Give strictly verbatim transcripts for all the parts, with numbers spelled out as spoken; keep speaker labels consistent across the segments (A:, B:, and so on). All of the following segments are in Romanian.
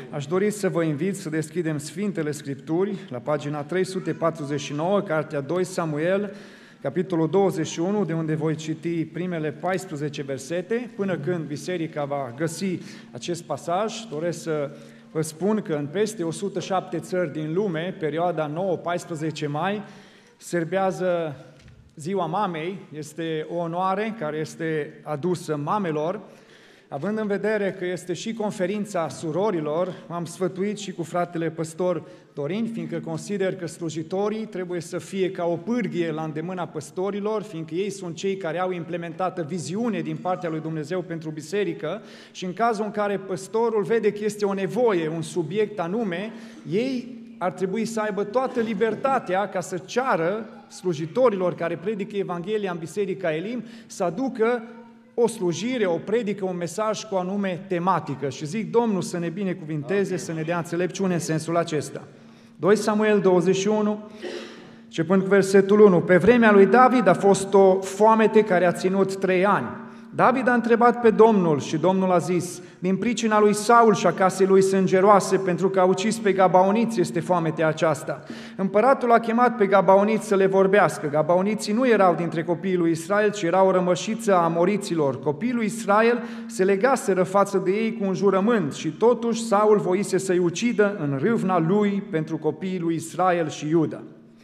A: Aș dori să vă invit să deschidem Sfintele Scripturi la pagina trei sute patruzeci și nouă, cartea doi Samuel, capitolul douăzeci și unu, de unde voi citi primele paisprezece versete. Până când biserica va găsi acest pasaj, doresc să vă spun că în peste o sută șapte țări din lume, perioada nouă paisprezece mai, serbează Ziua Mamei. Este o onoare care este adusă mamelor. Având în vedere că este și conferința surorilor, m-am sfătuit și cu fratele păstor Dorin, fiindcă consider că slujitorii trebuie să fie ca o pârghie la îndemâna păstorilor, fiindcă ei sunt cei care au implementată viziune din partea lui Dumnezeu pentru biserică și în cazul în care păstorul vede că este o nevoie, un subiect anume, ei ar trebui să aibă toată libertatea ca să ceară slujitorilor care predică Evanghelia în Biserica Elim să aducă o slujire, o predică, un mesaj cu anume tematică. Și zic Domnul să ne binecuvinteze, să ne dea înțelepciune în sensul acesta. doi Samuel douăzeci și unu, începând cu versetul unu. Pe vremea lui David a fost o foamete care a ținut trei ani. David a întrebat pe Domnul și Domnul a zis: din pricina lui Saul și a casei lui sângeroase, pentru că a ucis pe gabaoniți, este foametea aceasta. Împăratul a chemat pe gabaoniți să le vorbească. Gabaoniții nu erau dintre copiii lui Israel, ci erau o rămășiță a amoriților. Copiii lui Israel se legaseră față de ei cu un jurământ și totuși Saul voise să-i ucidă în râvna lui pentru copiii lui Israel și Iuda.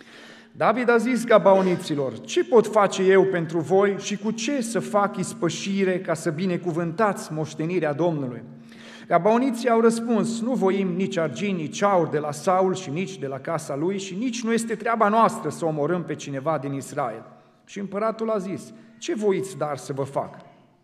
A: David a zis gabaoniților: ce pot face eu pentru voi și cu ce să fac ispășire ca să binecuvântați moștenirea Domnului? Gabaoniții au răspuns: nu voim nici argint, nici aur de la Saul și nici de la casa lui și nici nu este treaba noastră să omorâm pe cineva din Israel. Și împăratul a zis: ce voiți dar să vă fac?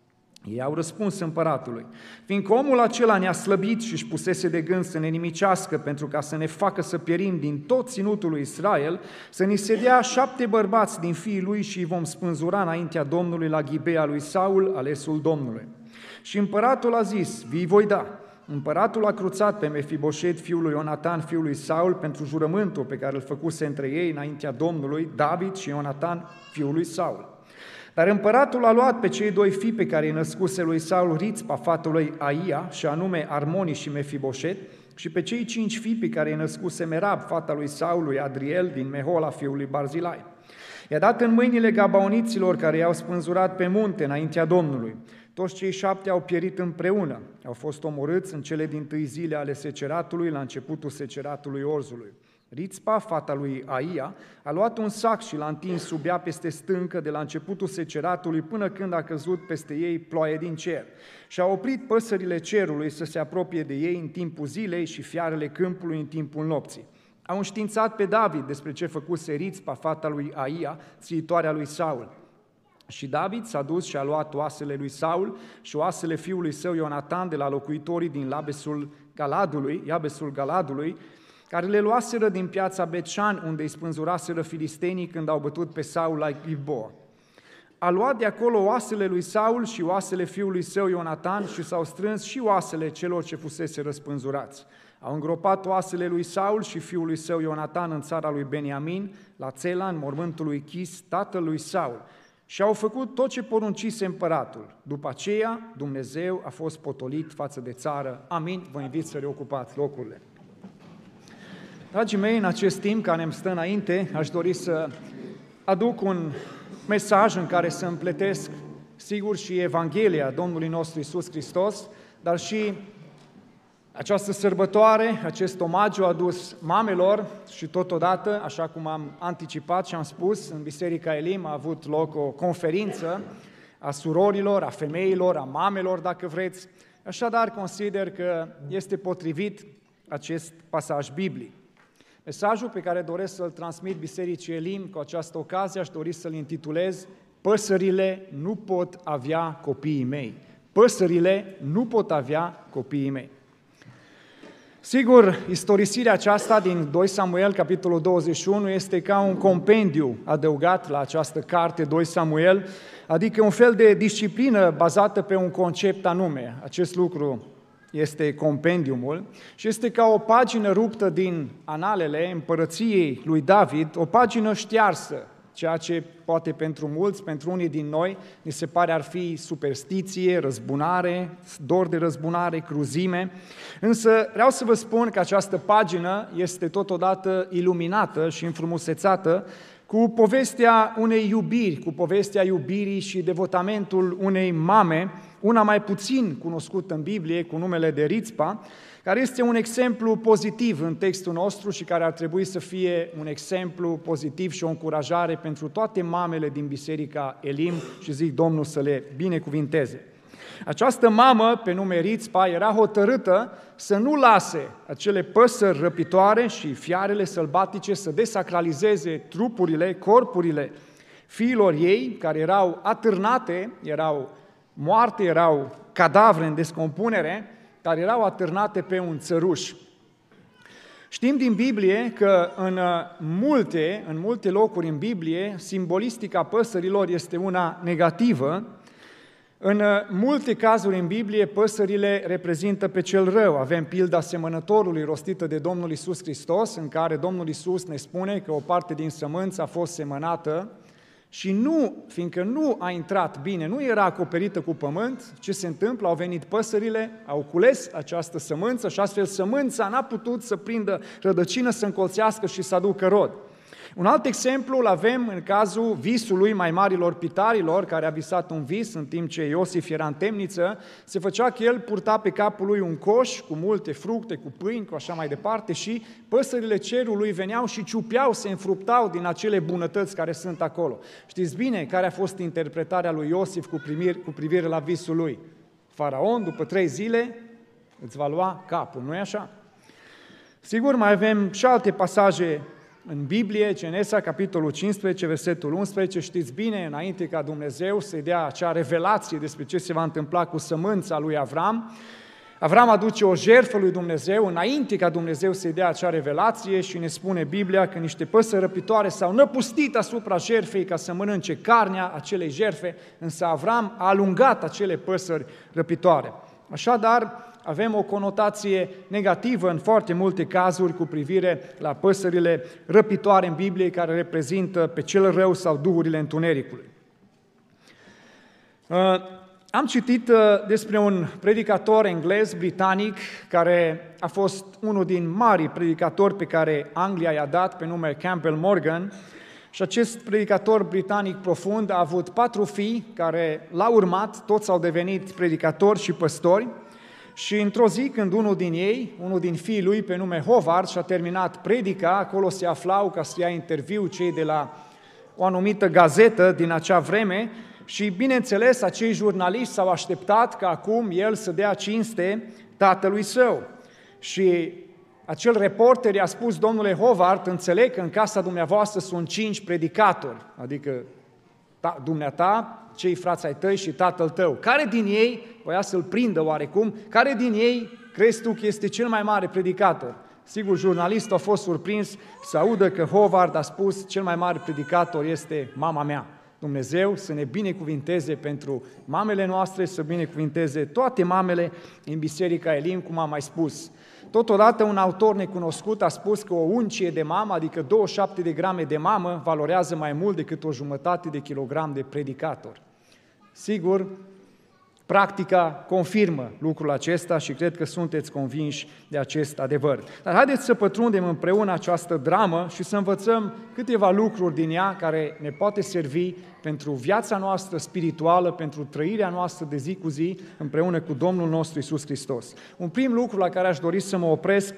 A: Ei au răspuns împăratului: fiindcă omul acela ne-a slăbit și își pusese de gând să ne nimicească pentru ca să ne facă să pierim din tot ținutul lui Israel, să ni se dea șapte bărbați din fiii lui și îi vom spânzura înaintea Domnului la Ghibea lui Saul, alesul Domnului. Și împăratul a zis: vi voi da. Împăratul a cruțat pe Mefiboset, fiul lui Ionatan, fiul lui Saul, pentru jurământul pe care îl făcuse între ei înaintea Domnului, David și Ionatan, fiul lui Saul. Dar împăratul a luat pe cei doi fii pe care îi născuse lui Saul Rițpa, fată lui Aia, și anume Armoni și Mefiboset, și pe cei cinci fii pe care îi născuse Merab, fata lui Saul, lui Adriel, din Mehola, fiul lui Barzilai. I-a dat în mâinile gabaoniților care i-au spânzurat pe munte înaintea Domnului. Toți cei șapte au pierit împreună, au fost omorâți în cele dintâi zile ale seceratului, la începutul seceratului orzului. Rițpa, fata lui Aia, a luat un sac și l-a întins sub ea peste stâncă de la începutul seceratului până când a căzut peste ei ploaie din cer. Și a oprit păsările cerului să se apropie de ei în timpul zilei și fiarele câmpului în timpul nopții. Au înștiințat pe David despre ce făcuse Rițpa, fata lui Aia, țiitoarea lui Saul. Și David s-a dus și a luat oasele lui Saul și oasele fiului său Ionatan de la locuitorii din Labesul Galadului, Iabesul Galadului, care le luaseră din piața Bet-Șan, unde îi spânzuraseră filistenii când au bătut pe Saul la Gilboa. A luat de acolo oasele lui Saul și oasele fiului său Ionatan și s-au strâns și oasele celor ce fusese răspânzurați. Au îngropat oasele lui Saul și fiului său Ionatan în țara lui Beniamin, la Țela, în mormântul lui Chis, tatăl lui Saul, și au făcut tot ce poruncise împăratul. După aceea, Dumnezeu a fost potolit față de țară. Amin. Vă invit să reocupați locurile. Dragii mei, în acest timp care îmi stă înainte, aș dori să aduc un mesaj în care să împletesc, sigur, și Evanghelia Domnului nostru Iisus Hristos, dar și această sărbătoare, acest omagiu adus mamelor și totodată, așa cum am anticipat și am spus, în Biserica Elim a avut loc o conferință a surorilor, a femeilor, a mamelor, dacă vreți. Așadar, consider că este potrivit acest pasaj biblic. Mesajul pe care doresc să-l transmit Bisericii Elim cu această ocazie aș dori să-l intitulez: păsările nu pot avea copiii mei. Păsările nu pot avea copiii mei. Sigur, istorisirea aceasta din doi Samuel, capitolul douăzeci și unu, este ca un compendiu adăugat la această carte doi Samuel, adică un fel de disciplină bazată pe un concept anume. Acest lucru este compendiumul și este ca o pagină ruptă din analele împărăției lui David, o pagină ștearsă ceea ce poate pentru mulți, pentru unii din noi, ni se pare ar fi superstiție, răzbunare, dor de răzbunare, cruzime. Însă vreau să vă spun că această pagină este totodată iluminată și înfrumusețată cu povestea unei iubiri, cu povestea iubirii și devotamentul unei mame, una mai puțin cunoscută în Biblie, cu numele de Rizpa, care este un exemplu pozitiv în textul nostru și care ar trebui să fie un exemplu pozitiv și o încurajare pentru toate mamele din Biserica Elim și zic Domnul să le binecuvinteze. Această mamă, pe nume Rizpa, era hotărâtă să nu lase acele păsări răpitoare și fiarele sălbatice să desacralizeze trupurile, corpurile fiilor ei, care erau atârnate, erau moarte, erau cadavre în descompunere, care erau atârnate pe un țăruș. Știm din Biblie că în multe, în multe locuri în Biblie, simbolistica păsărilor este una negativă. În multe cazuri în Biblie, păsările reprezintă pe cel rău. Avem pilda semănătorului rostită de Domnul Iisus Hristos, în care Domnul Iisus ne spune că o parte din sămânță a fost semănată și nu, fiindcă nu a intrat bine, nu era acoperită cu pământ, ce se întâmplă? Au venit păsările, au cules această sămânță și astfel sămânța n-a putut să prindă rădăcină, să încolțească și să aducă rod. Un alt exemplu îl avem în cazul visului mai marilor pitarilor, care a visat un vis în timp ce Iosif era în temniță. Se făcea că el purta pe capul lui un coș cu multe fructe, cu pâini, cu așa mai departe și păsările cerului veneau și ciupeau, se înfruptau din acele bunătăți care sunt acolo. Știți bine care a fost interpretarea lui Iosif cu privire, cu privire la visul lui? Faraon, după trei zile, îți va lua capul, nu-i așa? Sigur, mai avem și alte pasaje în Biblie, Genesa, capitolul cincisprezece, versetul unsprezece, știți bine, înainte ca Dumnezeu să-i dea acea revelație despre ce se va întâmpla cu sămânța lui Avram, Avram aduce o jertfă lui Dumnezeu, înainte ca Dumnezeu să-i dea acea revelație și ne spune Biblia că niște păsări răpitoare s-au năpustit asupra jertfei ca să mănânce carnea acelei jertfe, însă Avram a alungat acele păsări răpitoare. Așadar, avem o conotație negativă în foarte multe cazuri cu privire la păsările răpitoare în Biblie care reprezintă pe cel rău sau duhurile întunericului. Am citit despre un predicator englez, britanic, care a fost unul din marii predicatori pe care Anglia i-a dat, pe nume Campbell Morgan, și acest predicator britanic profund a avut patru fii care l-au urmat, toți au devenit predicatori și păstori. Și într-o zi, când unul din ei, unul din fiii lui, pe nume Howard, și-a terminat predica, acolo se aflau ca să ia interviu cei de la o anumită gazetă din acea vreme și, bineînțeles, acei jurnaliști s-au așteptat ca acum el să dea cinste tatălui său. Și acel reporter i-a spus, domnule Howard, înțeleg că în casa dumneavoastră sunt cinci predicatori, adică ta, dumneata, cei frați ai tăi și tatăl tău. Care din ei, voia să-l prindă oarecum, care din ei crezi tu că este cel mai mare predicator? Sigur, jurnalistul a fost surprins să audă că Howard a spus cel mai mare predicator este mama mea. Dumnezeu să ne binecuvinteze pentru mamele noastre, să binecuvinteze toate mamele în Biserica Elim, cum am mai spus. Totodată un autor necunoscut a spus că o uncie de mamă, adică douăzeci și șapte de grame de mamă, valorează mai mult decât o jumătate de kilogram de predicator. Sigur, practica confirmă lucrul acesta și cred că sunteți convinși de acest adevăr. Dar haideți să pătrundem împreună această dramă și să învățăm câteva lucruri din ea care ne poate servi pentru viața noastră spirituală, pentru trăirea noastră de zi cu zi împreună cu Domnul nostru Iisus Hristos. Un prim lucru la care aș dori să mă opresc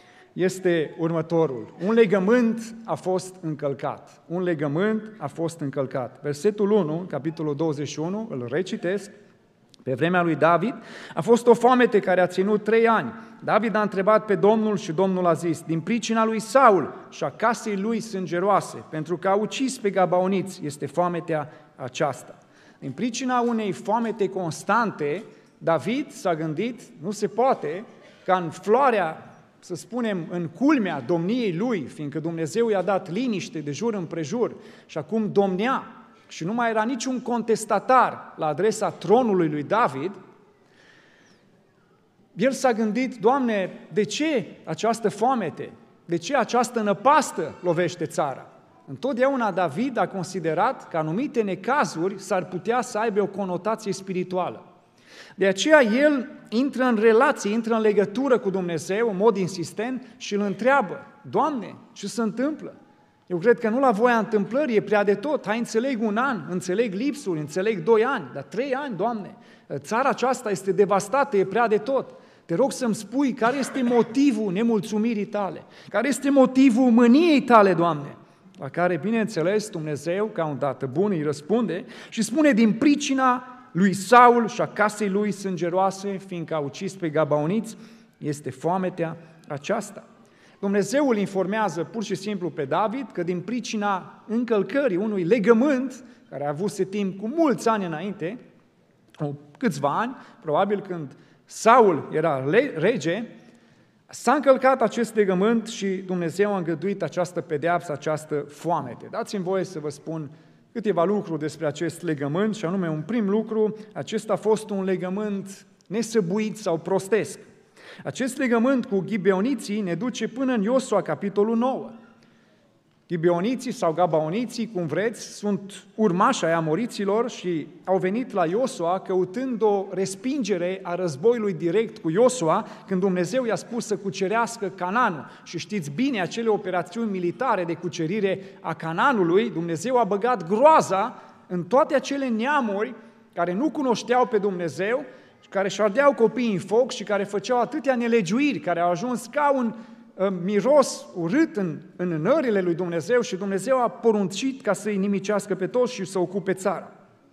A: este următorul. Un legământ a fost încălcat. Un legământ a fost încălcat. Versetul unu, capitolul douăzeci și unu, îl recitesc. Pe vremea lui David a fost o foamete care a ținut trei ani. David a întrebat pe Domnul și Domnul a zis, din pricina lui Saul și a casei lui sângeroase, pentru că a ucis pe gabaoniți, este foametea aceasta. Din pricina unei foamete constante, David s-a gândit, nu se poate ca în floarea, să spunem, în culmea domniei lui, fiindcă Dumnezeu i-a dat liniște de jur împrejur și acum domnea, și nu mai era niciun contestatar la adresa tronului lui David, el s-a gândit, Doamne, de ce această foamete? De ce această năpastă lovește țara? Întotdeauna David a considerat că anumite necazuri s-ar putea să aibă o conotație spirituală. De aceea el intră în relație, intră în legătură cu Dumnezeu în mod insistent și îl întreabă: Doamne, ce se întâmplă? Eu cred că nu la voia întâmplării, e prea de tot. Hai, înțeleg un an, înțeleg lipsuri, înțeleg doi ani, dar trei ani, Doamne, țara aceasta este devastată, e prea de tot. Te rog să-mi spui care este motivul nemulțumirii tale, care este motivul mâniei tale, Doamne. La care, bineînțeles, Dumnezeu, ca un tată bun, îi răspunde și spune: din pricina lui Saul și a casei lui sângeroase, fiindcă a ucis pe gabaoniți, este foametea aceasta. Dumnezeu îl informează pur și simplu pe David că din pricina încălcării unui legământ, care a avut timp cu mulți ani înainte, câțiva ani, probabil când Saul era rege, s-a încălcat acest legământ și Dumnezeu a îngăduit această pedeapsă, această foamete. Dați-mi voie să vă spun câteva lucruri despre acest legământ, și anume, un prim lucru: acesta a fost un legământ nesăbuit sau prostesc. Acest legământ cu ghibeoniții ne duce până în Iosua, capitolul nouă. Ghibeoniții sau gabaoniții, cum vreți, sunt urmași ai amoriților și au venit la Iosua căutând o respingere a războiului direct cu Iosua, când Dumnezeu i-a spus să cucerească Canaanul. Și știți bine, acele operațiuni militare de cucerire a Canaanului, Dumnezeu a băgat groaza în toate acele neamuri care nu cunoșteau pe Dumnezeu, care își ardeau copiii în foc și care făceau atâtea nelegiuiri, care au ajuns ca un uh, miros urât în, în nările lui Dumnezeu, și Dumnezeu a poruncit ca să-i nimicească pe toți și să ocupe țara.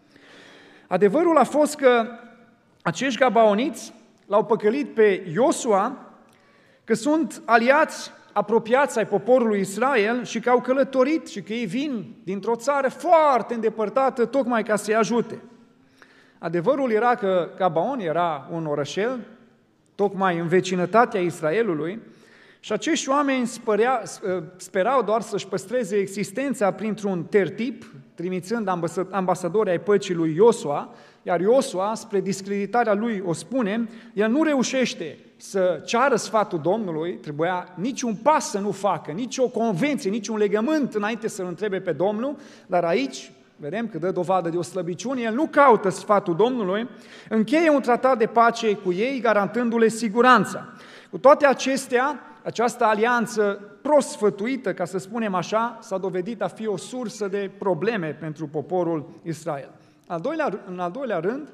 A: Adevărul a fost că acești gabaoniți l-au păcălit pe Iosua, că sunt aliați apropiați ai poporului Israel și că au călătorit și că ei vin dintr-o țară foarte îndepărtată tocmai ca să-i ajute. Adevărul era că Gabaon era un orășel, tocmai în vecinătatea Israelului, și acești oameni spărea, sperau doar să-și păstreze existența printr-un tertip, trimițând ambasadori ai păcii lui Iosua, iar Iosua, spre discreditarea lui, o spune, el nu reușește să ceară sfatul Domnului, trebuia niciun pas să nu facă, nici o convenție, nici un legământ înainte să-l întrebe pe Domnul, dar aici vedem că dă dovadă de o slăbiciune, el nu caută sfatul Domnului, încheie un tratat de pace cu ei, garantându-le siguranța. Cu toate acestea, această alianță prost sfătuită, ca să spunem așa, s-a dovedit a fi o sursă de probleme pentru poporul Israel. Al doilea, în al doilea rând,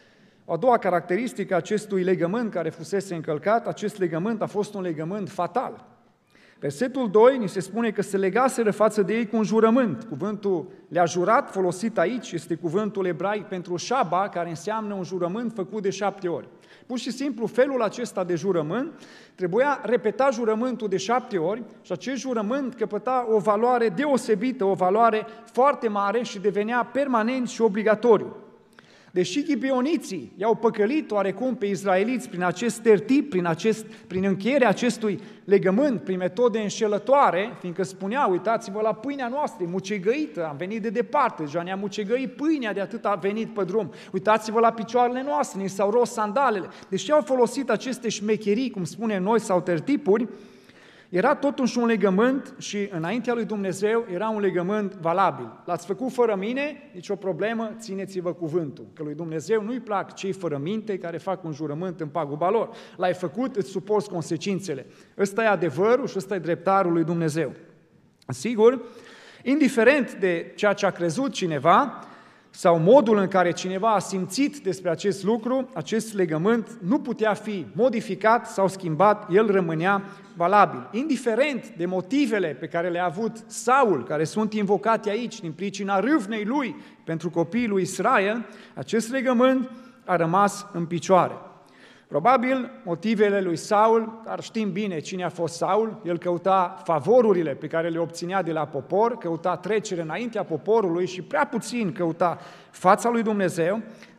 A: o a doua caracteristică a acestui legământ care fusese încălcat, acest legământ a fost un legământ fatal. Versetul doi ni se spune că se legaseră față de ei cu un jurământ. Cuvântul le-a jurat, folosit aici, este cuvântul ebraic pentru șaba, care înseamnă un jurământ făcut de șapte ori. Pur și simplu, felul acesta de jurământ, trebuia repeta jurământul de șapte ori și acest jurământ căpăta o valoare deosebită, o valoare foarte mare și devenea permanent și obligatoriu. Deși ghibeoniții i-au păcălit oarecum pe izraeliți prin acest tertip, prin, acest, prin încheierea acestui legământ, prin metode înșelătoare, fiindcă spuneau: uitați-vă la pâinea noastră, e mucegăită, am venit de departe, deja ne-a mucegăit pâinea, de atât a venit pe drum. Uitați-vă la picioarele noastre, ni s-au ros sandalele. Deși au folosit aceste șmecherii, cum spunem noi, sau tertipuri, era totuși un legământ și înaintea lui Dumnezeu era un legământ valabil. L-ați făcut fără mine, nicio problemă, țineți-vă cuvântul. Că lui Dumnezeu nu-i plac cei fără minte care fac un jurământ în paguba lor. L-ai făcut, îți suporți consecințele. Ăsta e adevărul și ăsta e dreptarul lui Dumnezeu. Sigur, indiferent de ceea ce a crezut cineva sau modul în care cineva a simțit despre acest lucru, acest legământ nu putea fi modificat sau schimbat, el rămânea valabil. Indiferent de motivele pe care le-a avut Saul, care sunt invocate aici din pricina râvnei lui pentru copiii lui Israel, acest legământ a rămas în picioare. Probabil motivele lui Saul, dar știm bine cine a fost Saul, el căuta favorurile pe care le obținea de la popor, căuta trecere înaintea poporului și prea puțin căuta fața lui Dumnezeu,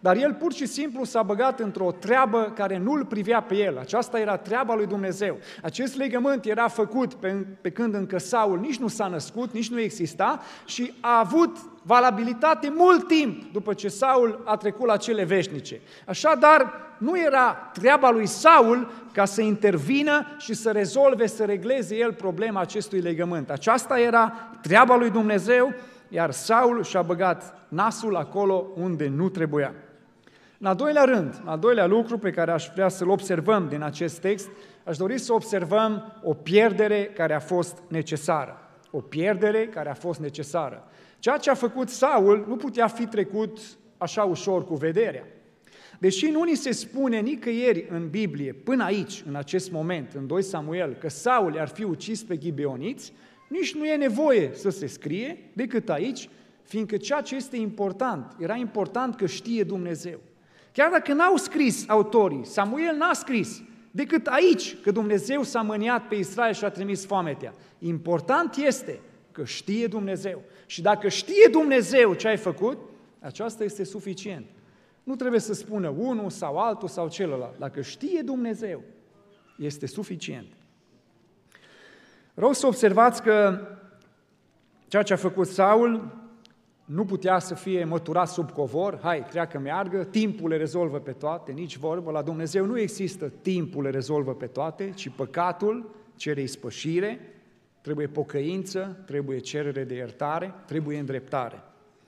A: dar el pur și simplu s-a băgat într-o treabă care nu-l privea pe el. Aceasta era treaba lui Dumnezeu. Acest legământ era făcut pe, pe când încă Saul nici nu s-a născut, nici nu exista și a avut valabilitate mult timp după ce Saul a trecut la cele veșnice. Așadar, nu era treaba lui Saul ca să intervină și să rezolve, să regleze el problema acestui legământ. Aceasta era treaba lui Dumnezeu, iar Saul și-a băgat nasul acolo unde nu trebuia. În al doilea rând, în al doilea lucru pe care aș vrea să-l observăm din acest text, aș dori să observăm o pierdere care a fost necesară. O pierdere care a fost necesară. Ceea ce a făcut Saul nu putea fi trecut așa ușor cu vederea. Deși nu ni se spune nicăieri în Biblie, până aici, în acest moment, în doi Samuel, că Saul i-ar fi ucis pe ghibeoniți, nici nu e nevoie să se scrie decât aici, fiindcă ceea ce este important, era important că știe Dumnezeu. Chiar dacă n-au scris autorii, Samuel n-a scris, decât aici, că Dumnezeu s-a mâniat pe Israel și a trimis foametea. Important este că știe Dumnezeu. Și dacă știe Dumnezeu ce ai făcut, aceasta este suficient. Nu trebuie să spună unul sau altul sau celălalt. Dacă știe Dumnezeu, este suficient. Vreau să observați că ceea ce a făcut Saul nu putea să fie măturat sub covor, hai, treacă meargă, timpul le rezolvă pe toate, nici vorbă, la Dumnezeu nu există timpul le rezolvă pe toate, ci păcatul cere ispășire, trebuie pocăință, trebuie cerere de iertare, trebuie îndreptare.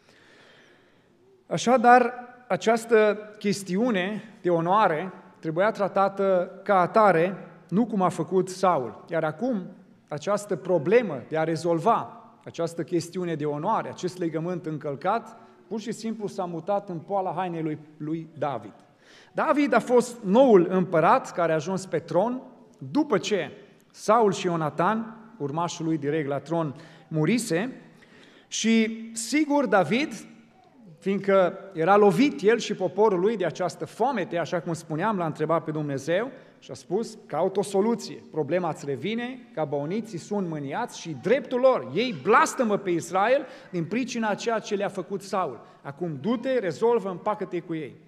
A: Așadar, această chestiune de onoare trebuia tratată ca atare, nu cum a făcut Saul. Iar acum, această problemă de a rezolva această chestiune de onoare, acest legământ încălcat, pur și simplu s-a mutat în poala hainei lui, lui David. David a fost noul împărat care a ajuns pe tron după ce Saul și Ionatan, urmașul lui direct la tron, murise și sigur David, fiindcă era lovit el și poporul lui de această foamete, așa cum spuneam, l-a întrebat pe Dumnezeu și a spus, caut o soluție, problema îți revine, gabaoniții sunt mâniați și dreptul lor, ei blastămă pe Israel din pricina ceea ce le-a făcut Saul. Acum du-te, rezolvă, împacă-te cu ei.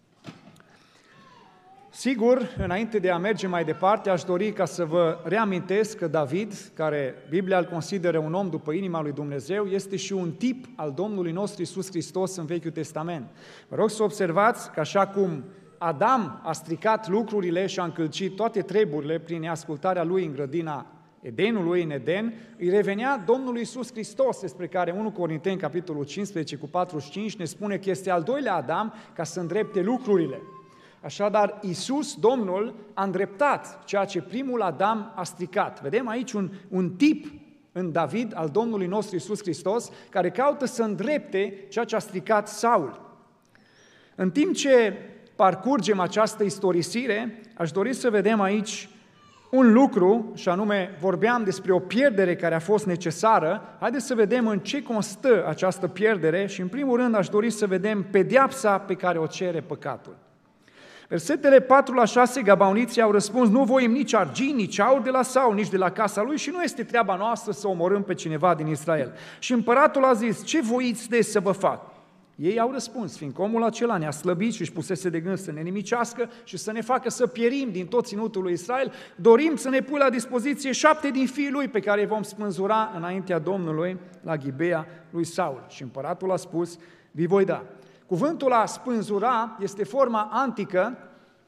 A: Sigur, înainte de a merge mai departe, aș dori ca să vă reamintesc că David, care Biblia îl consideră un om după inima lui Dumnezeu, este și un tip al Domnului nostru Iisus Hristos în Vechiul Testament. Vă rog să observați că așa cum Adam a stricat lucrurile și a încălcit toate treburile prin neascultarea lui în grădina Edenului, în Eden, îi revenea Domnului Iisus Hristos, despre care unu Corinteni, capitolul cincisprezece, cu patruzeci și cinci, ne spune că este al doilea Adam ca să îndrepte lucrurile. Așadar, Iisus, Domnul, a îndreptat ceea ce primul Adam a stricat. Vedem aici un, un tip în David al Domnului nostru Iisus Hristos, care caută să îndrepte ceea ce a stricat Saul. În timp ce parcurgem această istorisire, aș dori să vedem aici un lucru, și anume vorbeam despre o pierdere care a fost necesară. Haideți să vedem în ce constă această pierdere și în primul rând aș dori să vedem pedeapsa pe care o cere păcatul. Versetele patru la șase, gabaoniții au răspuns, nu voim nici argint, nici aur de la Saul, nici de la casa lui și nu este treaba noastră să omorâm pe cineva din Israel. Și împăratul a zis, ce voiți de să vă fac? Ei au răspuns, fiindcă omul acela ne-a slăbit și își pusese de gând să ne nimicească și să ne facă să pierim din tot ținutul lui Israel, dorim să ne pui la dispoziție șapte din fiii lui pe care îi vom spânzura înaintea Domnului la Ghibea lui Saul. Și împăratul a spus, vi voi da. Cuvântul a spânzura este forma antică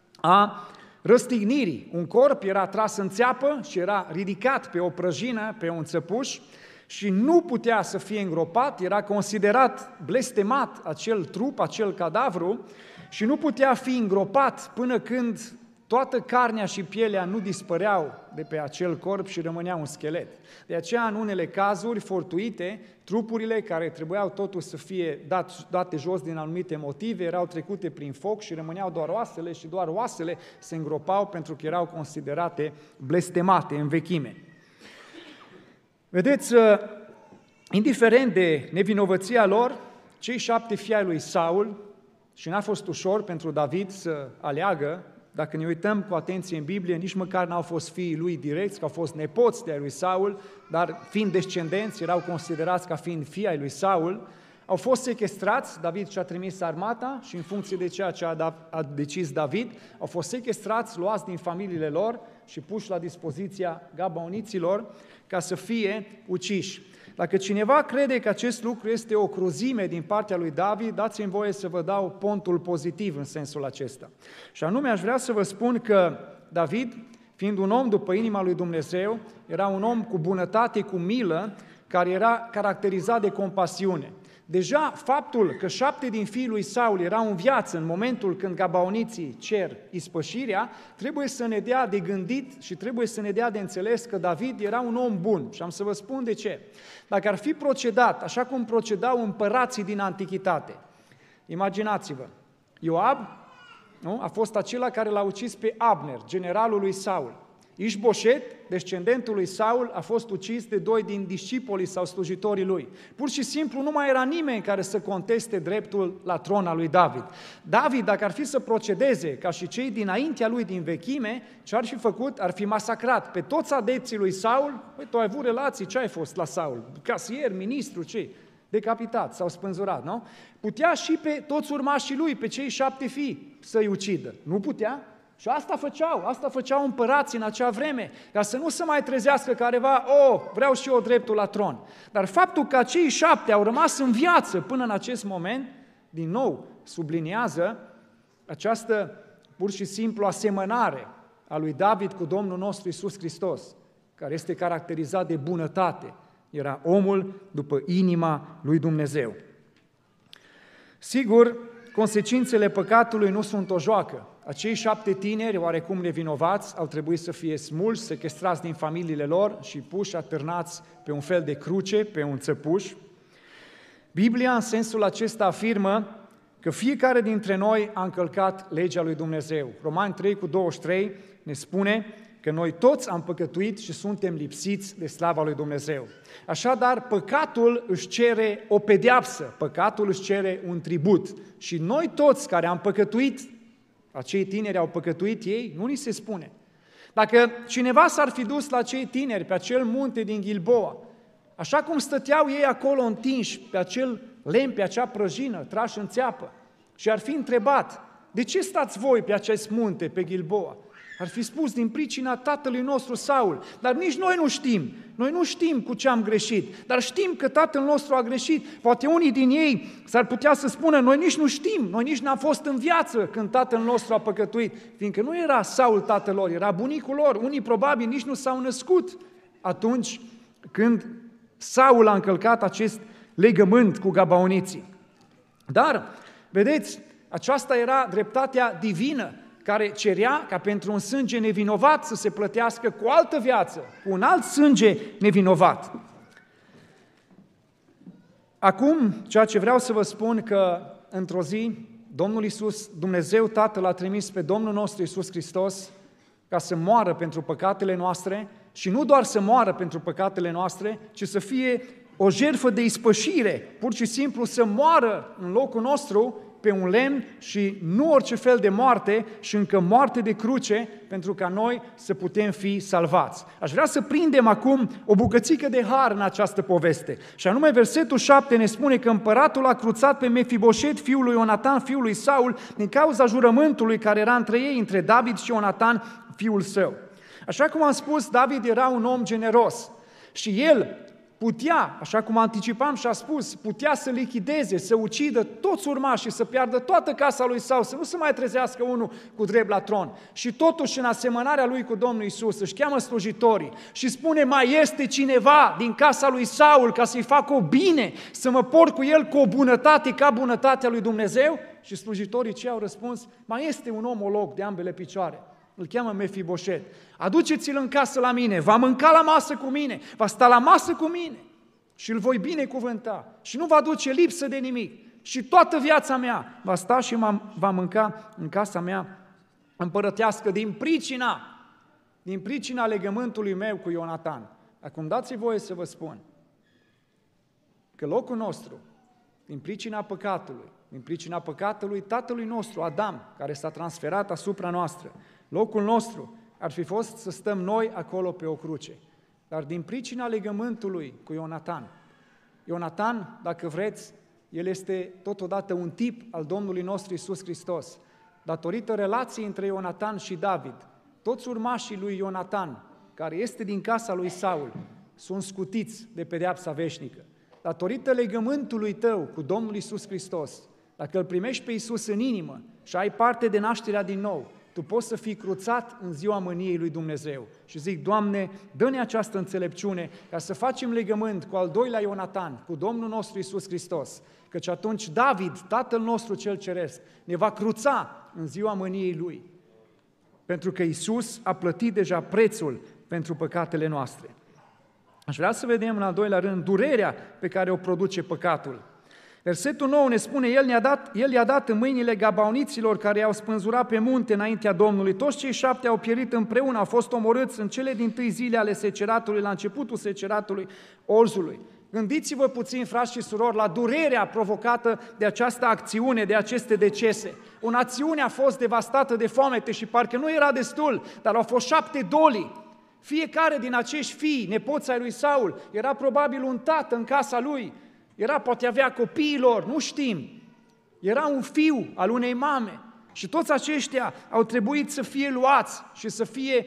A: a răstignirii. Un corp era tras în țeapă și era ridicat pe o prăjină, pe un țăpuș și nu putea să fie îngropat, era considerat blestemat acel trup, acel cadavru și nu putea fi îngropat până când toată carnea și pielea nu dispăreau de pe acel corp și rămânea un schelet. De aceea, în unele cazuri fortuite, trupurile care trebuiau totuși să fie dat, date jos din anumite motive, erau trecute prin foc și rămâneau doar oasele și doar oasele se îngropau pentru că erau considerate blestemate în vechime. Vedeți, indiferent de nevinovăția lor, cei șapte fii ai lui Saul, și n-a fost ușor pentru David să aleagă, dacă ne uităm cu atenție în Biblie, nici măcar n-au fost fiii lui direcți, că au fost nepoți de ai lui Saul, dar fiind descendenți, erau considerați ca fiind fii ai lui Saul, au fost sechestrați, David și-a trimis armata și în funcție de ceea ce a, da, a decis David, au fost sechestrați, luați din familiile lor și puși la dispoziția gabaoniților ca să fie uciși. Dacă cineva crede că acest lucru este o cruzime din partea lui David, dați-mi voie să vă dau pontul pozitiv în sensul acesta. Și anume aș vrea să vă spun că David, fiind un om după inima lui Dumnezeu, era un om cu bunătate, cu milă, care era caracterizat de compasiune. Deja faptul că șapte din fiii lui Saul erau în viață în momentul când gabaoniții cer ispășirea, trebuie să ne dea de gândit și trebuie să ne dea de înțeles că David era un om bun. Și am să vă spun de ce. Dacă ar fi procedat așa cum procedau împărații din antichitate, imaginați-vă, Ioab, nu? A fost acela care l-a ucis pe Abner, generalul lui Saul. Ișboșet, descendentul lui Saul, a fost ucis de doi din discipolii sau slujitorii lui. Pur și simplu nu mai era nimeni care să conteste dreptul la tron al lui David. David, dacă ar fi să procedeze ca și cei dinaintea lui din vechime, ce ar fi făcut? Ar fi masacrat pe toți adepții lui Saul. Păi tu ai avut relații, ce ai fost la Saul? Casier, ministru, ce? Decapitat sau spânzurat, nu? Putea și pe toți urmașii lui, pe cei șapte fii, să-i ucidă. Nu putea? Și asta făceau, asta făceau împărații în acea vreme, ca să nu se mai trezească careva, oh, vreau și eu dreptul la tron. Dar faptul că acei șapte au rămas în viață până în acest moment, din nou subliniază această pur și simplu asemănare a lui David cu Domnul nostru Iisus Hristos, care este caracterizat de bunătate. Era omul după inima lui Dumnezeu. Sigur, consecințele păcatului nu sunt o joacă. Acei șapte tineri, oarecum nevinovați, au trebuit să fie smulși, sechestrați din familiile lor și puși, atârnați pe un fel de cruce, pe un țăpuș. Biblia, în sensul acesta, afirmă că fiecare dintre noi a încălcat legea lui Dumnezeu. Romani trei cu douăzeci și trei ne spune că noi toți am păcătuit și suntem lipsiți de slava lui Dumnezeu. Așadar, păcatul își cere o pedeapsă, păcatul își cere un tribut. Și noi toți care am păcătuit, acei tineri au păcătuit ei, nu ni se spune. Dacă cineva s-ar fi dus la cei tineri pe acel munte din Gilboa, așa cum stăteau ei acolo întinși pe acel lemn, pe acea prăjină, trași în țeapă, și ar fi întrebat, de ce stați voi pe acest munte, pe Gilboa? Ar fi spus, din pricina tatălui nostru Saul, dar nici noi nu știm, noi nu știm cu ce am greșit, dar știm că tatăl nostru a greșit. Poate unii din ei s-ar putea să spună, noi nici nu știm, noi nici n-am fost în viață când tatăl nostru a păcătuit, fiindcă nu era Saul tatăl lor, era bunicul lor, unii probabil nici nu s-au născut atunci când Saul a încălcat acest legământ cu gabaoniții. Dar, vedeți, aceasta era dreptatea divină, care cerea ca pentru un sânge nevinovat să se plătească cu o altă viață, cu un alt sânge nevinovat. Acum, ceea ce vreau să vă spun că într-o zi Domnul Iisus, Dumnezeu Tatăl a trimis pe Domnul nostru Iisus Hristos ca să moară pentru păcatele noastre și nu doar să moară pentru păcatele noastre, ci să fie o jertfă de ispășire, pur și simplu să moară în locul nostru pe un lemn și nu orice fel de moarte și încă moarte de cruce pentru ca noi să putem fi salvați. Aș vrea să prindem acum o bucățică de har în această poveste. Și anume versetul șapte ne spune că împăratul a cruțat pe Mefiboșet, fiul lui Ionatan, fiul lui Saul, din cauza jurământului care era între ei, între David și Ionatan, fiul său. Așa cum am spus, David era un om generos și el putea, așa cum anticipam și a spus, putea să lichideze, să ucidă toți urmașii, să piardă toată casa lui Saul, să nu se mai trezească unul cu drept la tron. Și totuși, în asemănarea lui cu Domnul Iisus, își cheamă slujitorii și spune, mai este cineva din casa lui Saul ca să-i fac o bine, să mă port cu el cu o bunătate ca bunătatea lui Dumnezeu? Și slujitorii ce au răspuns? Mai este un omolog de ambele picioare. Îl cheamă Mefiboșet. Aduceți-l în casă la mine, va mânca la masă cu mine, va sta la masă cu mine și îl voi binecuvânta și nu va duce lipsă de nimic. Și toată viața mea va sta și va mânca în casa mea împărătească din pricina, din pricina legământului meu cu Ionatan. Acum dați-i voie să vă spun că locul nostru, din pricina păcatului, din pricina păcatului tatălui nostru, Adam, care s-a transferat asupra noastră, locul nostru ar fi fost să stăm noi acolo pe o cruce. Dar din pricina legământului cu Ionatan, Ionatan, dacă vreți, El este totodată un tip al Domnului nostru Iisus Hristos. Datorită relației între Ionatan și David, toți urmașii lui Ionatan, care este din casa lui Saul, sunt scutiți de pedeapsa veșnică. Datorită legământului tău cu Domnul Iisus Hristos, dacă îl primești pe Iisus în inimă și ai parte de nașterea din nou, tu poți să fii cruțat în ziua mâniei lui Dumnezeu. Și zic, Doamne, dă-ne această înțelepciune ca să facem legământ cu al doilea Ionatan, cu Domnul nostru Iisus Hristos, căci atunci David, Tatăl nostru cel Ceresc, ne va cruța în ziua mâniei Lui, pentru că Iisus a plătit deja prețul pentru păcatele noastre. Aș vrea să vedem în al doilea rând durerea pe care o produce păcatul. Versetul nouă ne spune, El, ne-a dat, El i-a dat în mâinile gabaoniților care i-au spânzurat pe munte înaintea Domnului. Toți cei șapte au pierit împreună, au fost omorâți în cele dintâi zile ale seceratului, la începutul seceratului orzului. Gândiți-vă puțin, frați și surori, la durerea provocată de această acțiune, de aceste decese. O națiune a fost devastată de foamete și parcă nu era destul, dar au fost șapte doli. Fiecare din acești fii, nepoți ai lui Saul, era probabil un tată în casa lui, era, poate avea copiilor, nu știm. Era un fiu al unei mame și toți aceștia au trebuit să fie luați și să fie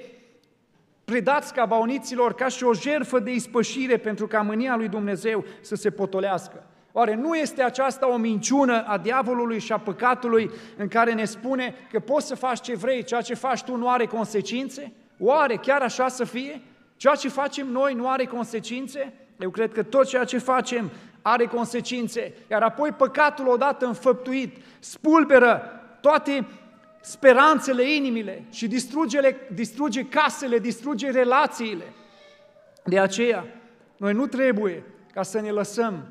A: predați gabaoniților ca și o jertfă de ispășire pentru ca mânia lui Dumnezeu să se potolească. Oare nu este aceasta o minciună a diavolului și a păcatului în care ne spune că poți să faci ce vrei, ceea ce faci tu nu are consecințe? Oare chiar așa să fie? Ceea ce facem noi nu are consecințe? Eu cred că tot ceea ce facem are consecințe, iar apoi păcatul odată înfăptuit spulberă toate speranțele inimile și distruge, distruge casele, distruge relațiile. De aceea, noi nu trebuie ca să ne lăsăm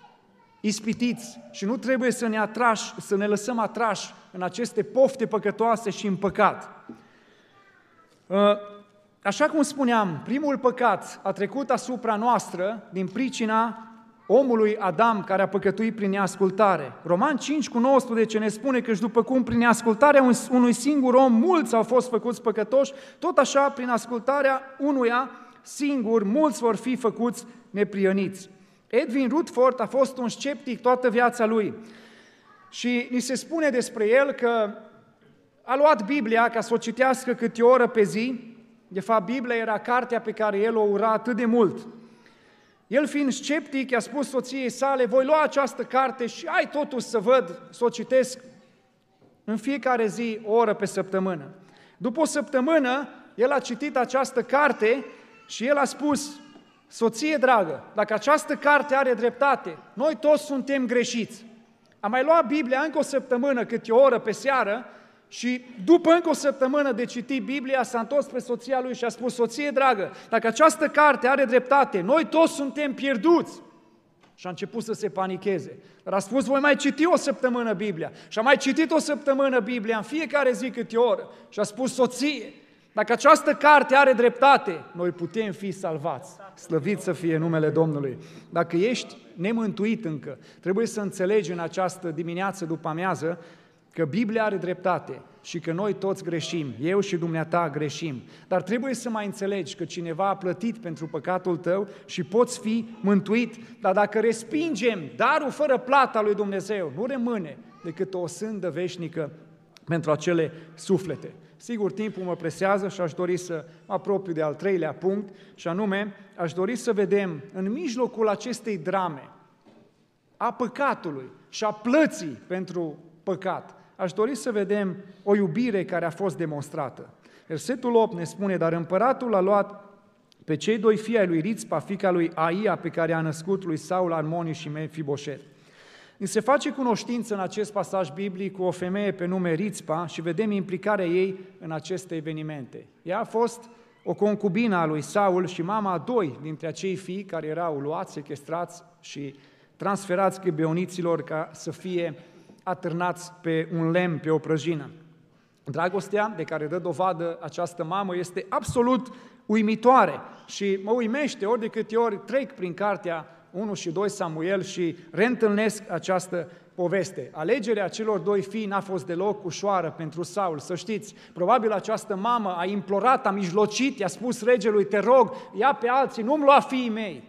A: ispitiți și nu trebuie să ne, atrași, să ne lăsăm atrași în aceste pofte păcătoase și în păcat. Așa cum spuneam, primul păcat a trecut asupra noastră din pricina omului Adam care a păcătuit prin neascultare. Roman cinci cu nouăsprezece ne spune că și după cum prin neascultarea unui singur om mulți au fost făcuți păcătoși, tot așa prin ascultarea unuia singur mulți vor fi făcuți neprioniți. Edwin Rutherford a fost un sceptic toată viața lui și ni se spune despre el că a luat Biblia ca să o citească câte o oră pe zi. De fapt, Biblia era cartea pe care el o ura atât de mult. El fiind sceptic, i-a spus soției sale, voi lua această carte și ai totuși să văd, să o citesc în fiecare zi, o oră pe săptămână. După o săptămână, el a citit această carte și el a spus, soție dragă, dacă această carte are dreptate, noi toți suntem greșiți. A mai luat Biblia încă o săptămână, câte o oră pe seară, și după încă o săptămână de citit Biblia, s-a întors spre soția lui și a spus, soție dragă, dacă această carte are dreptate, noi toți suntem pierduți. Și a început să se panicheze. Dar a spus, voi mai citi o săptămână Biblia. Și a mai citit o săptămână Biblia, în fiecare zi câte o oră. Și a spus, soție, dacă această carte are dreptate, noi putem fi salvați. Slăvit să fie numele Domnului. Dacă ești nemântuit încă, trebuie să înțelegi în această dimineață după amiază că Biblia are dreptate și că noi toți greșim, eu și dumneata greșim. Dar trebuie să mai înțelegi că cineva a plătit pentru păcatul tău și poți fi mântuit. Dar dacă respingem darul fără plată al lui Dumnezeu, nu rămâne decât o sândă veșnică pentru acele suflete. Sigur, timpul mă presează și aș dori să mă apropiu de al treilea punct, și anume, aș dori să vedem în mijlocul acestei drame a păcatului și a plății pentru păcat, aș dori să vedem o iubire care a fost demonstrată. Versetul opt ne spune, dar împăratul a luat pe cei doi fii ai lui Rizpa, fiica lui Aia, pe care a născut lui Saul, Armoni și Mefiboset. Ni se face cunoștință în acest pasaj biblic cu o femeie pe nume Rizpa și vedem implicarea ei în aceste evenimente. Ea a fost o concubină a lui Saul și mama a doi dintre acei fii care erau luați, sechestrați și transferați gibeoniților ca să fie atârnați pe un lemn, pe o prăjină. Dragostea de care dă dovadă această mamă este absolut uimitoare și mă uimește ori de câte ori trec prin cartea unu și doi Samuel și reîntâlnesc această poveste. Alegerea celor doi fii n-a fost deloc ușoară pentru Saul, să știți. Probabil această mamă a implorat, a mijlocit, i-a spus regelui, te rog, ia pe alții, nu-mi lua fiii mei.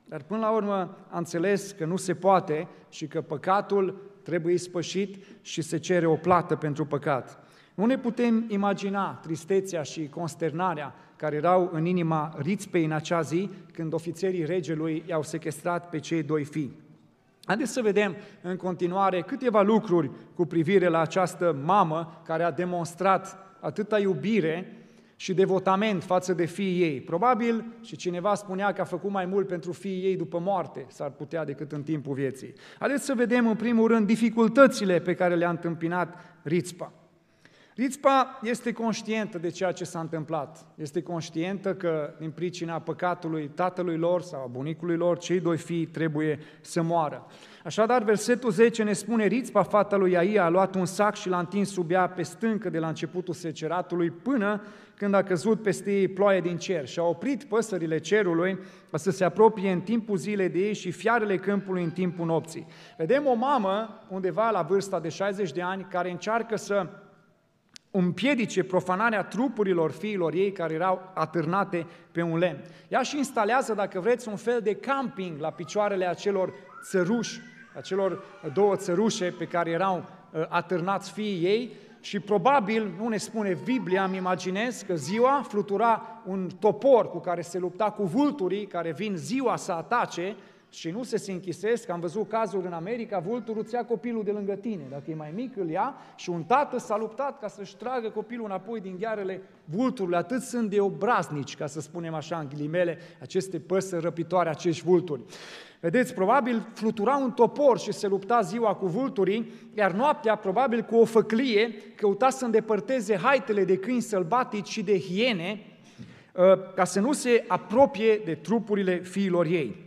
A: Dar până la urmă a înțeles că nu se poate și că păcatul trebuie spășit și se cere o plată pentru păcat. Nu ne putem imagina tristețea și consternarea care erau în inima Rițpei în acea zi, când ofițerii regelui i-au sequestrat pe cei doi fii. Haideți să vedem în continuare câteva lucruri cu privire la această mamă care a demonstrat atâta iubire și devotament față de fiii ei. Probabil, și cineva spunea că a făcut mai mult pentru fiii ei după moarte, s-ar putea, decât în timpul vieții. Haideți să vedem în primul rând dificultățile pe care le-a întâmpinat Rițpa. Rițpa este conștientă de ceea ce s-a întâmplat. Este conștientă că din pricina păcatului tatălui lor sau a bunicului lor, cei doi fii trebuie să moară. Așadar, versetul zece ne spune: Rițpa, fata lui Aia, a luat un sac și l-a întins sub ea pe stâncă de la începutul seceratului până când a căzut peste ei ploaie din cer și a oprit păsările cerului să se apropie în timpul zilei de ei și fiarele câmpului în timpul nopții. Vedem o mamă undeva la vârsta de șaizeci de ani care încearcă să împiedice profanarea trupurilor fiilor ei care erau atârnate pe un lemn. Ea și instalează, dacă vreți, un fel de camping la picioarele acelor țăruși, acelor două țărușe pe care erau atârnați fiii ei și probabil, nu ne spune Biblia, îmi imaginez că ziua flutura un topor cu care se lupta cu vulturii care vin ziua să atace și nu se se închisesc. Am văzut cazuri în America, vulturul îți ia copilul de lângă tine, dacă e mai mic îl ia și un tată s-a luptat ca să-și tragă copilul înapoi din ghearele vulturului. Atât sunt de obraznici, ca să spunem așa în ghilimele, aceste păsări răpitoare, acești vulturi. Vedeți, probabil flutura un topor și se lupta ziua cu vulturii, iar noaptea, probabil cu o făclie, căuta să îndepărteze haitele de câini sălbatici și de hiene, ca să nu se apropie de trupurile fiilor ei.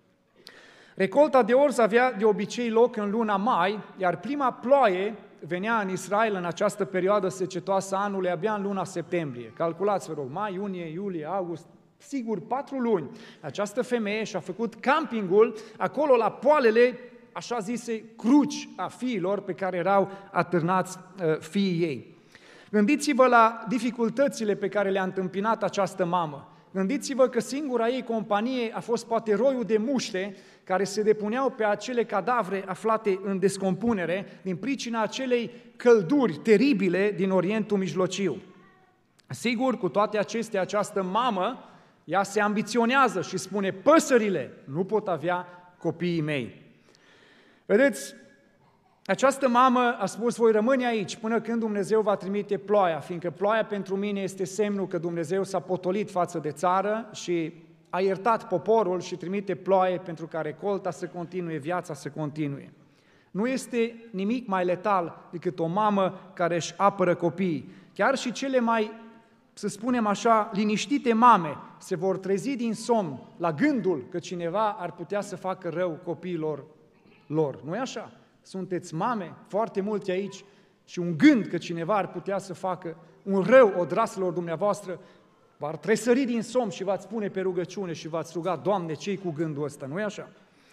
A: Recolta de orz avea de obicei loc în luna mai, iar prima ploaie venea în Israel în această perioadă secetoasă anului abia în luna septembrie. Calculați, vă rog, mai, iunie, iulie, august, sigur, patru luni. Această femeie și-a făcut campingul acolo la poalele, așa zise, cruci a fiilor pe care erau atârnați uh, fiii ei. Gândiți-vă la dificultățile pe care le-a întâmpinat această mamă. Gândiți-vă că singura ei companie a fost poate roiul de muște care se depuneau pe acele cadavre aflate în descompunere din pricina acelei călduri teribile din Orientul Mijlociu. Sigur, cu toate acestea, această mamă, ea se ambiționează și spune: păsările nu pot avea copiii mei. Vedeți, această mamă a spus: voi rămâne aici până când Dumnezeu va trimite ploaia, fiindcă ploaia pentru mine este semnul că Dumnezeu s-a potolit față de țară și a iertat poporul și trimite ploaie pentru ca recolta să continue, viața să continue. Nu este nimic mai letal decât o mamă care își apără copiii. Chiar și cele mai, să spunem așa, liniștite mame se vor trezi din somn la gândul că cineva ar putea să facă rău copiilor lor. Nu-i așa? Sunteți mame, foarte mulți aici, și un gând că cineva ar putea să facă un rău odraslelor dumneavoastră v-ar tresări din somn și v-ați pune pe rugăciune și v-ați ruga: Doamne, ce-i cu gândul ăsta? Nu-i așa?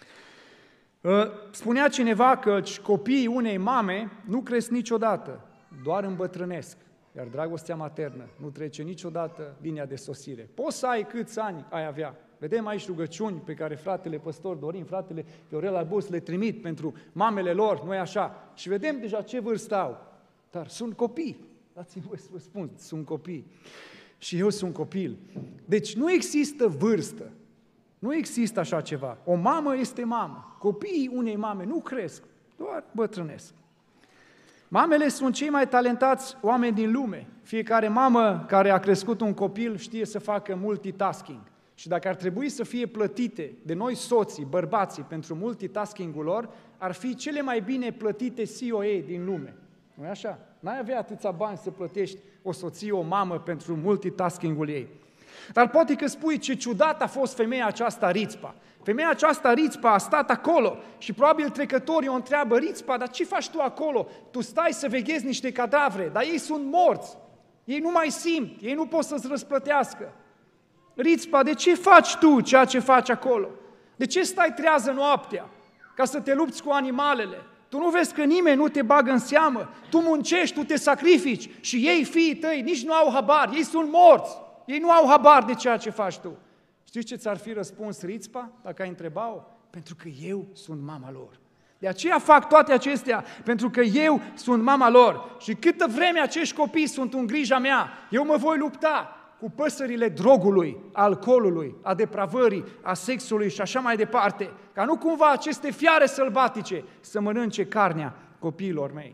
A: Spunea cineva că copiii unei mame nu cresc niciodată, doar îmbătrânesc, iar dragostea maternă nu trece niciodată linia de sosire. Poți să ai câți ani ai avea. Vedem aici rugăciuni pe care fratele păstor Dorin, fratele Viorel Albus le trimit pentru mamele lor, nu-i așa? Și vedem deja ce vârstă au. Dar sunt copii. Dați-mi voi să vă spun, sunt copii. Și eu sunt copil. Deci nu există vârstă. Nu există așa ceva. O mamă este mamă. Copiii unei mame nu cresc, doar bătrânesc. Mamele sunt cei mai talentați oameni din lume. Fiecare mamă care a crescut un copil știe să facă multitasking. Și dacă ar trebui să fie plătite de noi soții, bărbații, pentru multitasking-ul lor, ar fi cele mai bine plătite C E O din lume. Nu-i așa? N-ai avea atâția bani să plătești o soție, o mamă pentru multitasking-ul ei. Dar poate că spui: ce ciudat a fost femeia aceasta Rițpa. Femeia aceasta Rițpa a stat acolo și probabil trecătorii o întreabă: Rițpa, dar ce faci tu acolo? Tu stai să veghezi niște cadavre, dar ei sunt morți. Ei nu mai simt, ei nu pot să-ți răsplătească. Rițpa, de ce faci tu ceea ce faci acolo? De ce stai trează noaptea? Ca să te lupți cu animalele? Tu nu vezi că nimeni nu te bagă în seamă? Tu muncești, tu te sacrifici și ei, fiii tăi, nici nu au habar, ei sunt morți. Ei nu au habar de ceea ce faci tu. Știți ce ți-ar fi răspuns Rițpa dacă ai întreba-o? Pentru că eu sunt mama lor. De aceea fac toate acestea, pentru că eu sunt mama lor. Și câtă vreme acești copii sunt în grija mea, eu mă voi lupta cu păsările drogului, a alcoolului, a depravării, a sexului și așa mai departe, ca nu cumva aceste fiare sălbatice să mănânce carnea copiilor mei.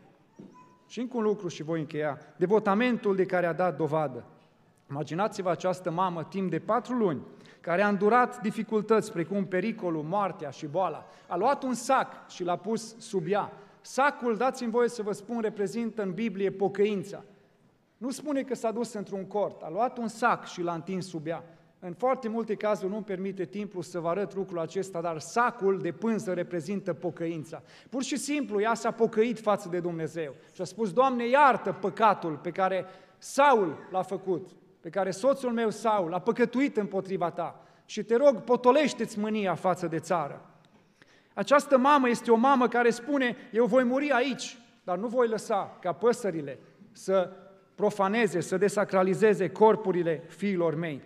A: Și încă un lucru și voi încheia, devotamentul de care a dat dovadă. Imaginați-vă această mamă timp de patru luni, care a îndurat dificultăți precum pericolul, moartea și boala. A luat un sac și l-a pus sub ea. Sacul, dați-mi voie să vă spun, reprezintă în Biblie pocăința. Nu spune că s-a dus într-un cort, a luat un sac și l-a întins sub ea. În foarte multe cazuri nu-mi permite timpul să vă arăt lucrul acesta, dar sacul de pânză reprezintă pocăința. Pur și simplu, ea s-a pocăit față de Dumnezeu și a spus, Doamne, iartă păcatul pe care Saul l-a făcut, pe care soțul meu Saul a păcătuit împotriva ta și te rog, potolește-ți mânia față de țară. Această mamă este o mamă care spune, eu voi muri aici, dar nu voi lăsa ca păsările să profaneze, să desacralizeze corpurile fiilor mei.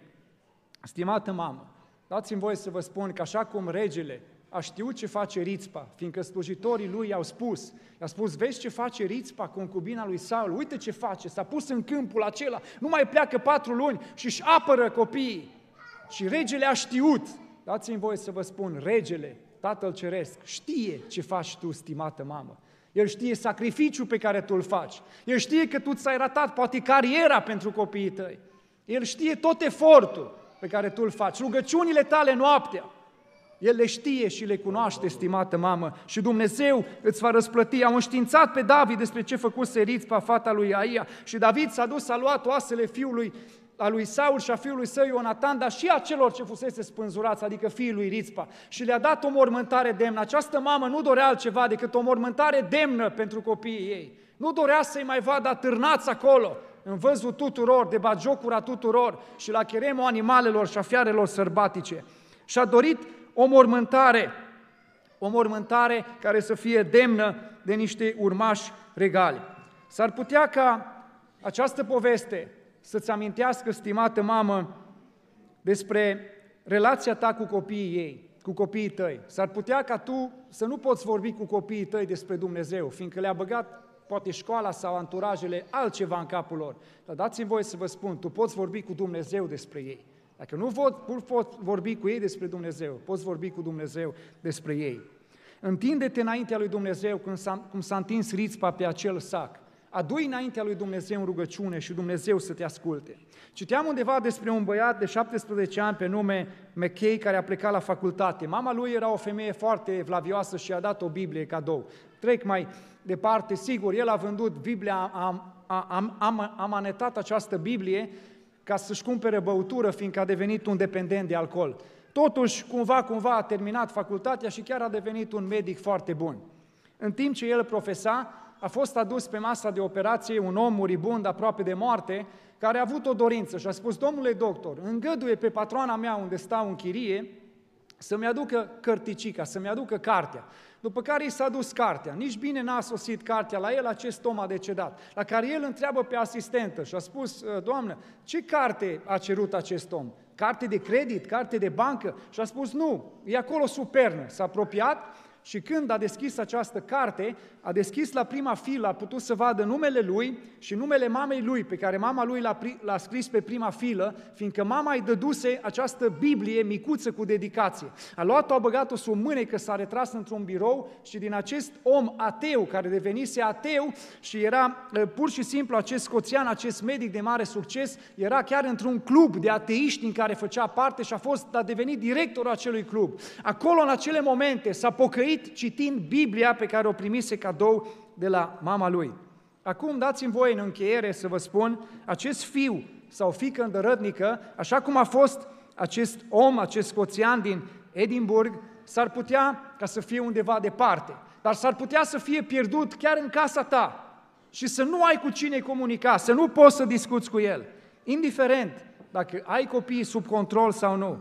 A: Stimată mamă, dați-mi voie să vă spun că așa cum regele a știut ce face Rițpa, fiindcă slujitorii lui i-au spus, i-a spus, vezi ce face Rițpa, concubina lui Saul, uite ce face, s-a pus în câmpul acela, nu mai pleacă patru luni și își apără copiii. Și regele a știut, dați-mi voie să vă spun, regele, Tatăl Ceresc, știe ce faci tu, stimată mamă. El știe sacrificiul pe care tu îl faci. El știe că tu ți-ai ratat poate cariera pentru copiii tăi. El știe tot efortul pe care tu îl faci, rugăciunile tale noaptea. El le știe și le cunoaște, stimată mamă, și Dumnezeu îți va răsplăti. Au înștiințat pe David despre ce făcuse Rițpa, fata lui Aia, și David s-a dus, a luat oasele fiului a lui Saul și a fiului său Ionatan, dar și a celor ce fusese spânzurați, adică fiul lui Rițpa, și le-a dat o mormântare demnă. Această mamă nu dorea altceva decât o mormântare demnă pentru copiii ei. Nu dorea să-i mai vadă atârnați acolo, în văzul tuturor, de batjocura tuturor și la cheremul animalelor și a fiarelor sărbatice. Și-a dorit o mormântare, o mormântare care să fie demnă de niște urmași regali. S-ar putea ca această poveste să-ți amintească, stimată mamă, despre relația ta cu copiii ei, cu copiii tăi. S-ar putea ca tu să nu poți vorbi cu copiii tăi despre Dumnezeu, fiindcă le-a băgat poate școala sau anturajele altceva în capul lor. Dar dați-mi voie să vă spun, tu poți vorbi cu Dumnezeu despre ei. Dacă nu poți vorbi cu ei despre Dumnezeu, poți vorbi cu Dumnezeu despre ei. Întinde-te înaintea lui Dumnezeu cum s-a, cum s-a întins Rițpa pe acel sac. Adu-i înaintea lui Dumnezeu în rugăciune și Dumnezeu să te asculte. Citeam undeva despre un băiat de șaptesprezece ani pe nume McKay care a plecat la facultate. Mama lui era o femeie foarte evlavioasă și i-a dat o Biblie cadou. Trec mai departe, sigur, el a vândut Biblia, a, a, a, a amanetat această Biblie ca să-și cumpere băutură, fiindcă a devenit un dependent de alcool. Totuși, cumva, cumva a terminat facultatea și chiar a devenit un medic foarte bun. În timp ce el profesa, a fost adus pe masa de operație un om muribund, aproape de moarte, care a avut o dorință și a spus, domnule doctor, îngăduie pe patroana mea unde stau în chirie să-mi aducă cărticica, să-mi aducă cartea. După care i s-a dus cartea. Nici bine n-a sosit cartea la el, acest om a decedat. La care el întreabă pe asistentă și a spus, doamnă, ce carte a cerut acest om? Carte de credit, carte de bancă? Și a spus, nu, e acolo sub pernă. S-a apropiat și când a deschis această carte, a deschis la prima filă, a putut să vadă numele lui și numele mamei lui, pe care mama lui l-a, l-a scris pe prima filă, fiindcă mama îi dăduse această Biblie micuță cu dedicație. A luat-o, a băgat-o sub mânecă, s-a retras într-un birou și din acest om ateu, care devenise ateu și era pur și simplu acest scoțian, acest medic de mare succes, era chiar într-un club de ateiști în care făcea parte și a, fost, a devenit directorul acelui club. Acolo, în acele momente, s-a pocăit citind Biblia pe care o primise cadou de la mama lui. Acum dați-mi voie în încheiere să vă spun, acest fiu sau fiică îndărătnică, așa cum a fost acest om, acest scoțian din Edinburgh, s-ar putea ca să fie undeva departe, dar s-ar putea să fie pierdut chiar în casa ta și să nu ai cu cine comunica, să nu poți să discuți cu el. Indiferent dacă ai copiii sub control sau nu,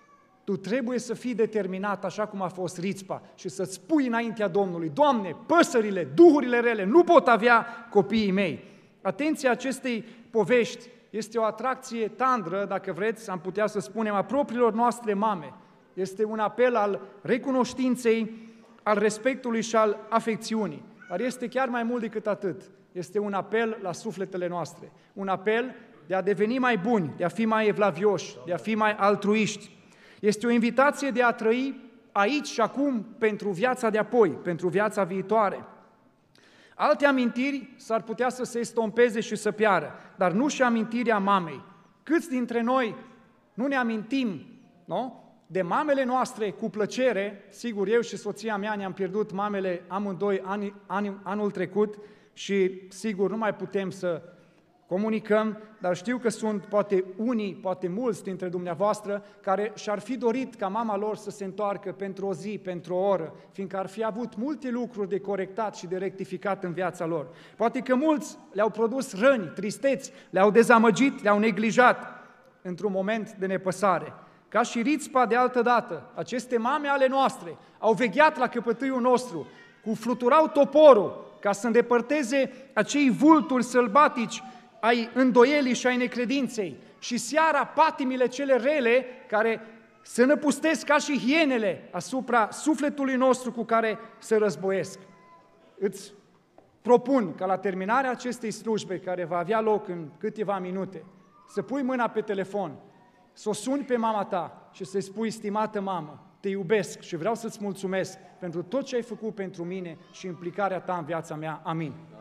A: tu trebuie să fii determinat așa cum a fost Rițpa și să-ți spui înaintea Domnului, Doamne, păsările, duhurile rele nu pot avea copiii mei. Atenție acestei povești este o atracție tandră, dacă vreți, am putea să spunem, a propriilor noastre mame. Este un apel al recunoștinței, al respectului și al afecțiunii. Dar este chiar mai mult decât atât. Este un apel la sufletele noastre. Un apel de a deveni mai buni, de a fi mai evlavioși, de a fi mai altruiști. Este o invitație de a trăi aici și acum pentru viața de apoi, pentru viața viitoare. Alte amintiri s-ar putea să se estompeze și să piară, dar nu și amintirea mamei. Câți dintre noi nu ne amintim, nu? De mamele noastre cu plăcere? Sigur, eu și soția mea ne-am pierdut mamele amândoi ani, ani, anul trecut și sigur nu mai putem să comunicăm, dar știu că sunt poate unii, poate mulți dintre dumneavoastră care și-ar fi dorit ca mama lor să se întoarcă pentru o zi, pentru o oră, fiindcă ar fi avut multe lucruri de corectat și de rectificat în viața lor. Poate că mulți le-au produs răni, tristeți, le-au dezamăgit, le-au neglijat într-un moment de nepăsare. Ca și Rițpa de altă dată, aceste mame ale noastre au vegheat la căpătâiul nostru, cu fluturau toporul ca să îndepărteze acei vulturi sălbatici ai îndoielii și ai necredinței și seara patimile cele rele care se năpustesc ca și hienele asupra sufletului nostru cu care se războiesc. Îți propun ca la terminarea acestei slujbe, care va avea loc în câteva minute, să pui mâna pe telefon, să o suni pe mama ta și să-i spui: stimată mamă, te iubesc și vreau să-ți mulțumesc pentru tot ce ai făcut pentru mine și implicarea ta în viața mea. Amin.